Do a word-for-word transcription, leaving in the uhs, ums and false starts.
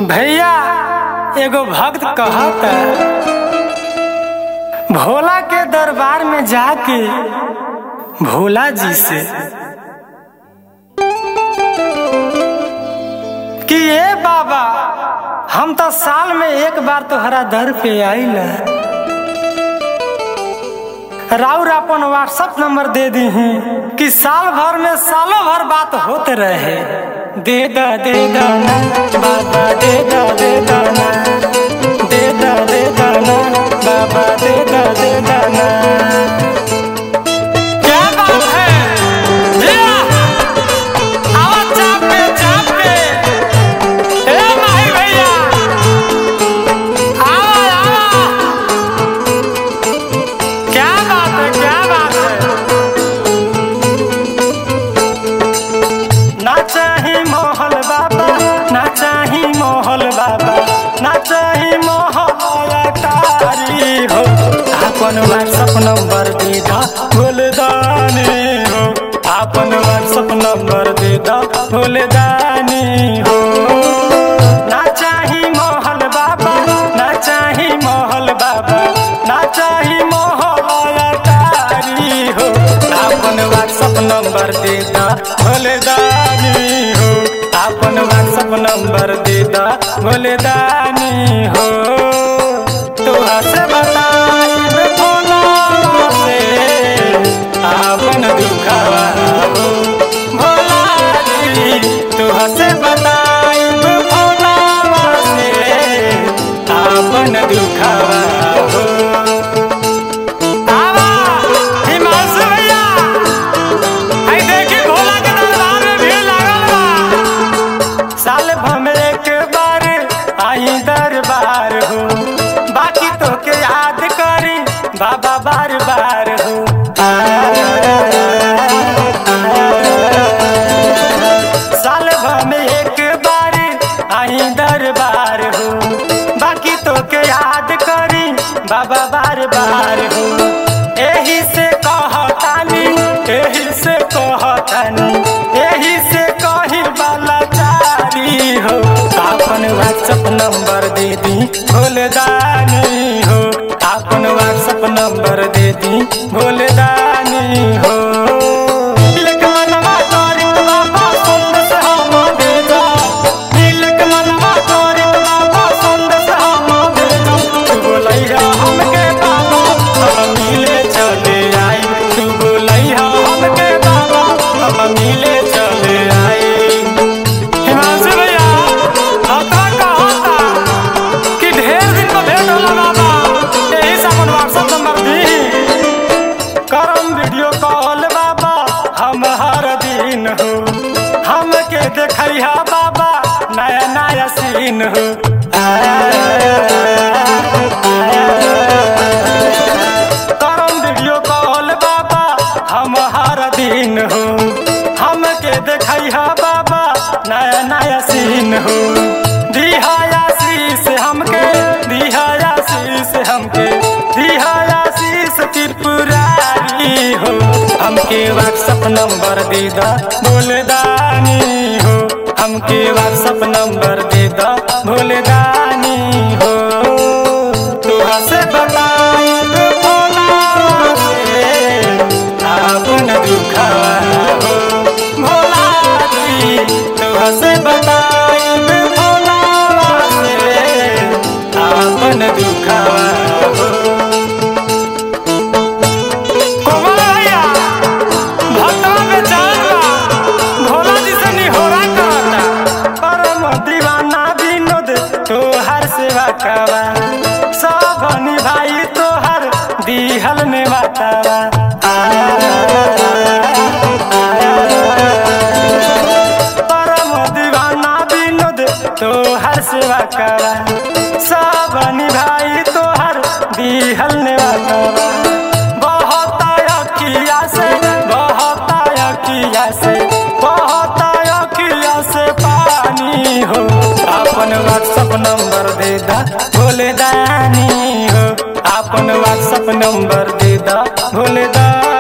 भैया एगो भक्त कहता भोला के दरबार में जाके भोला जी से कि ये बाबा हम तो साल में एक बार तोहरा दर पे आइला, राउर अपन व्हाट्सएप नंबर दे दी कि साल भर में सालों भर बात होते रहे। दे दा दे दा ना बाबा, दे दा दे दा ना, दे दा दे दा ना बाबा, दे दा दे दा ना। क्या बात है भैया, आवाज चाप पे चाप पे, ए माही भैया आवा आवा। क्या बात है क्या बात है। ना चाही मोहल बाबा, ना चाही मोहल बाबा, ना चाही मोहल अटारी हो। अपन व्हाट्सएप नंबर दे दा भोलेदानी हो, अपन व्हाट्सएप नंबर दे दा भोलेदानी हो। ना चाही मोहल बाबा, ना चाही मोहल बाबा, ना चाही मोहल अटारी हो। अपन व्हाट्सएप नंबर दे दा भोलेदानी हो, अपन व्हाट्सएप नंबर दे दा भोलेदानी हो। तोहा से बताई भोला से अपन दुखवा हो भोला जी, तोहा से बताई भोला से अपन दुखवा हो। आवा हिमांशु भैया, आई देखी भोला के दरबार में भीड़ लागल बा। साल भर में एक बार आई दरबार हो, बाकी तो के याद करी बाबा बार बार हो। साल भर में एक बार आई दरबार हो, बाकी तो के याद करी बाबा बार बार हो। एही से कहतानी, एही से कहतानी, एही से कही वाला चारी हो। अपन व्हाट्सएप नंबर दे दी भोलेदानी हो, अपन व्हाट्सएप नंबर दे दी भोलेदानी हो। तिलक मनवा तोरित बाबा संदेश हम भेजो, तिलक मनवा तोरित बाबा संदेश हम भेजो। तू बोलैया हमके बाबा हम मिले चले आई, तू बोलैया हमके बाबा हम मिले चले आई। हिमांशु भैया होता कहता कि ढेर दिन को भेंट होला बाबा, यही से अपन व्हाट्सएप नंबर दी। करम वीडियो कॉल बाबा हम हर दिन हो, हमके देखैया बाबा नया नया सीन हो। करम वीडियो कॉल बाबा हम हर दिन हो, हमके देखैया बाबा नया नया सीन हो। दिहाया शीश हमके, दिहाया शीश हमके, दिहाया शीश त्रिपुरारी हो। हमके व्हाट्सएप नंबर दे दा भोलेदानी हो, हमके व्हाट्सएप नंबर दे दा भोलेदानी हो। तोहा से बताई भोला से अपन दुखवा हो भोला जी, तोहा से बताई भोला से अपन दुखवा हो। कोमल भैया भक्तवा में जान बा, भोला जी से निहोरा करता। परम दीवाना विनोद तोहर सेवा कवा, सब निभाई तोहर दिहल में बातावा। परम दीवाना विनोद तोहर सेवा कवा, सब निभाई तोहर दिहल में बातावा। बहुत अखिया से, बहुत अखिया से, बहुत अखिया से पानी हो। अपन व्हाट्सएप नंबर दे दा भोलेदानी हो, अपन व्हाट्सएप नंबर दे दा भोलेदानी।